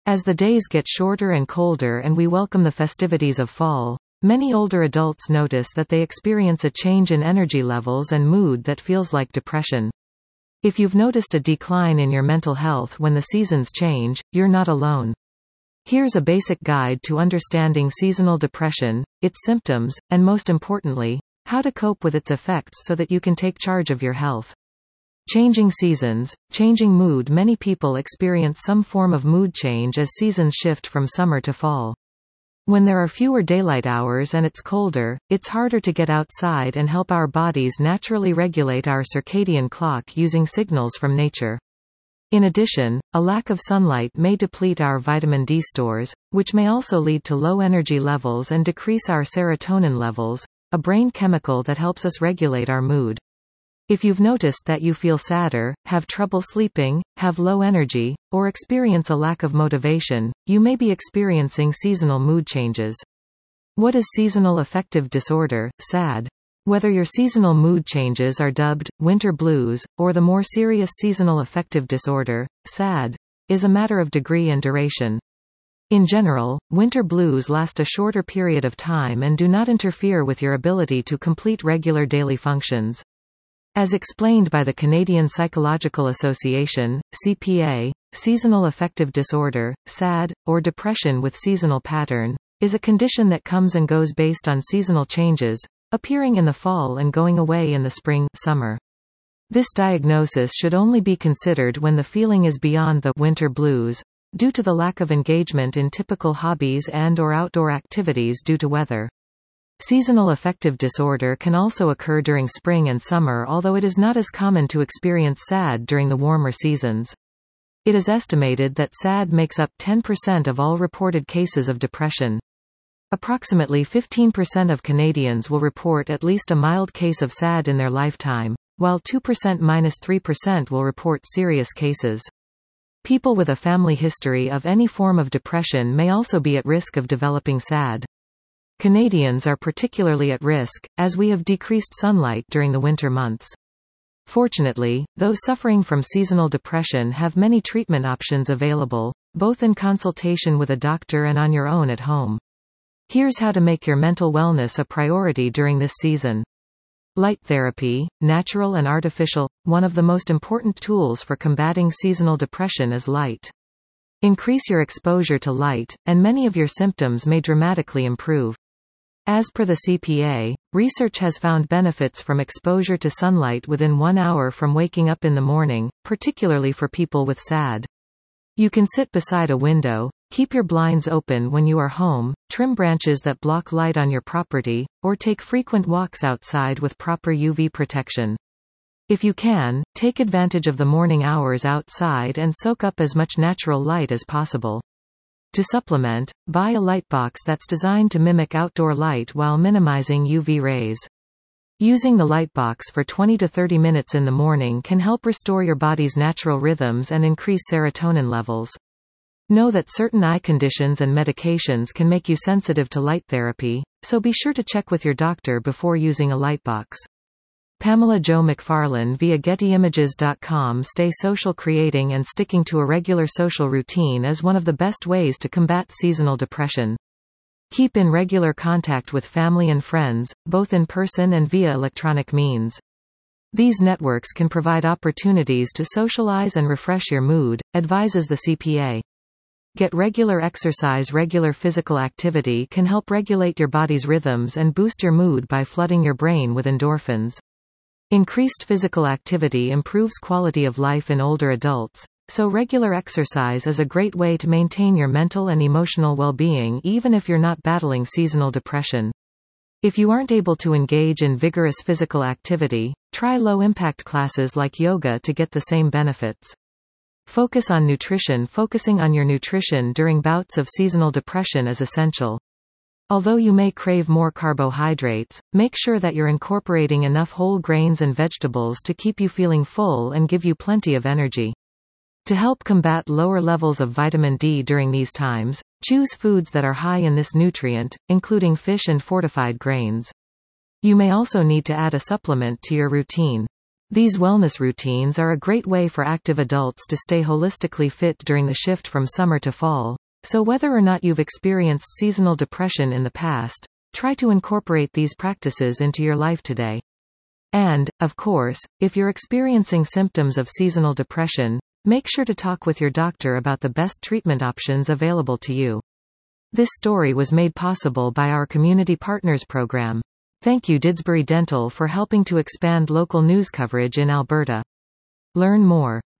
As the days get shorter and colder and we welcome the festivities of fall, many older adults notice that they experience a change in energy levels and mood that feels like depression. If you've noticed a decline in your mental health when the seasons change, you're not alone. Here's a basic guide to understanding seasonal depression, its symptoms, and most importantly, how to cope with its effects so that you can take charge of your health. Changing seasons, changing mood. Many people experience some form of mood change as seasons shift from summer to fall. When there are fewer daylight hours and it's colder, it's harder to get outside and help our bodies naturally regulate our circadian clock using signals from nature. In addition, a lack of sunlight may deplete our vitamin D stores, which may also lead to low energy levels and decrease our serotonin levels, a brain chemical that helps us regulate our mood. If you've noticed that you feel sadder, have trouble sleeping, have low energy, or experience a lack of motivation, you may be experiencing seasonal mood changes. What is seasonal affective disorder, SAD? Whether your seasonal mood changes are dubbed winter blues, or the more serious seasonal affective disorder, SAD, is a matter of degree and duration. In general, winter blues last a shorter period of time and do not interfere with your ability to complete regular daily functions. As explained by the Canadian Psychological Association, CPA, seasonal affective disorder, SAD, or depression with seasonal pattern, is a condition that comes and goes based on seasonal changes, appearing in the fall and going away in the spring, summer. This diagnosis should only be considered when the feeling is beyond the winter blues, due to the lack of engagement in typical hobbies and/or outdoor activities due to weather. Seasonal affective disorder can also occur during spring and summer, although it is not as common to experience SAD during the warmer seasons. It is estimated that SAD makes up 10% of all reported cases of depression. Approximately 15% of Canadians will report at least a mild case of SAD in their lifetime, while 2%–3% will report serious cases. People with a family history of any form of depression may also be at risk of developing SAD. Canadians are particularly at risk, as we have decreased sunlight during the winter months. Fortunately, those suffering from seasonal depression have many treatment options available, both in consultation with a doctor and on your own at home. Here's how to make your mental wellness a priority during this season. Light therapy, natural and artificial. One of the most important tools for combating seasonal depression is light. Increase your exposure to light, and many of your symptoms may dramatically improve. As per the CPA, research has found benefits from exposure to sunlight within 1 hour from waking up in the morning, particularly for people with SAD. You can sit beside a window, keep your blinds open when you are home, trim branches that block light on your property, or take frequent walks outside with proper UV protection. If you can, take advantage of the morning hours outside and soak up as much natural light as possible. To supplement, buy a lightbox that's designed to mimic outdoor light while minimizing UV rays. Using the lightbox for 20 to 30 minutes in the morning can help restore your body's natural rhythms and increase serotonin levels. Know that certain eye conditions and medications can make you sensitive to light therapy, so be sure to check with your doctor before using a lightbox. Pamela Jo McFarlane via GettyImages.com. Stay social. Creating and sticking to a regular social routine is one of the best ways to combat seasonal depression. Keep in regular contact with family and friends, both in person and via electronic means. These networks can provide opportunities to socialize and refresh your mood, advises the CPA. Get regular exercise. Regular physical activity can help regulate your body's rhythms and boost your mood by flooding your brain with endorphins. Increased physical activity improves quality of life in older adults, so regular exercise is a great way to maintain your mental and emotional well-being even if you're not battling seasonal depression. If you aren't able to engage in vigorous physical activity, try low-impact classes like yoga to get the same benefits. Focus on nutrition. Focusing on your nutrition during bouts of seasonal depression is essential. Although you may crave more carbohydrates, make sure that you're incorporating enough whole grains and vegetables to keep you feeling full and give you plenty of energy. To help combat lower levels of vitamin D during these times, choose foods that are high in this nutrient, including fish and fortified grains. You may also need to add a supplement to your routine. These wellness routines are a great way for active adults to stay holistically fit during the shift from summer to fall. So whether or not you've experienced seasonal depression in the past, try to incorporate these practices into your life today. And, of course, if you're experiencing symptoms of seasonal depression, make sure to talk with your doctor about the best treatment options available to you. This story was made possible by our Community Partners program. Thank you Didsbury Dental for helping to expand local news coverage in Alberta. Learn more.